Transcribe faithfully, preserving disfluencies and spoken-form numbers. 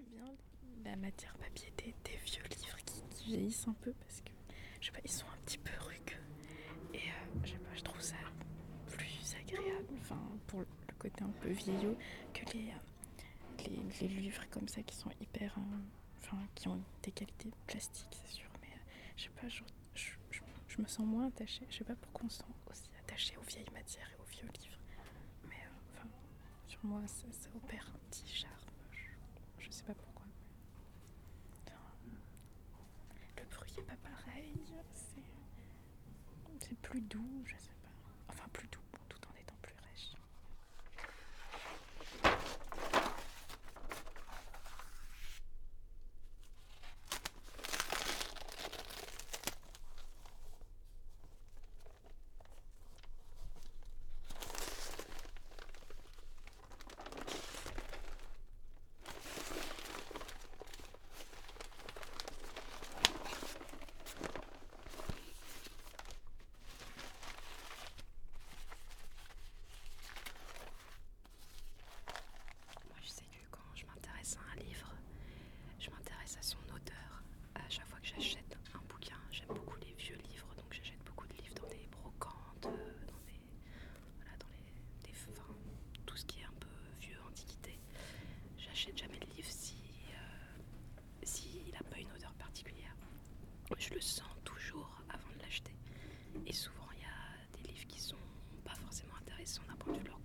bien la matière papier des, des vieux livres qui, qui vieillissent un peu parce que je sais pas, ils sont un petit peu rugueux et euh, je sais pas, je trouve ça plus agréable, enfin pour le côté un peu vieillot que les, euh, les, les livres comme ça qui sont hyper, euh, enfin qui ont des qualités plastiques c'est sûr, mais euh, je sais pas, je, je, je, je me sens moins attachée, je sais pas pourquoi on se sent aussi attaché aux vieilles matières et aux vieux livres, mais euh, enfin sur moi ça, ça opère un petit charme, je, je sais pas pourquoi. Le bruit est pas pareil, c'est, c'est plus doux, je sais pas. Enfin, plus doux, tout en étant plus rêche. Moi, je sais que quand je m'intéresse à un livre, je m'intéresse à son auteur. À chaque fois que j'achète un bouquin, j'aime beaucoup les vieux livres, donc j'achète beaucoup de livres dans des brocantes, euh, dans des, voilà, dans les, des, enfin, tout ce qui est un peu vieux, antiquité. J'achète jamais de livre si, euh, s'il n'a pas une odeur particulière. Je le sens toujours avant de l'acheter. Et souvent, il y a des livres qui sont pas forcément intéressants d'un point de vue de leur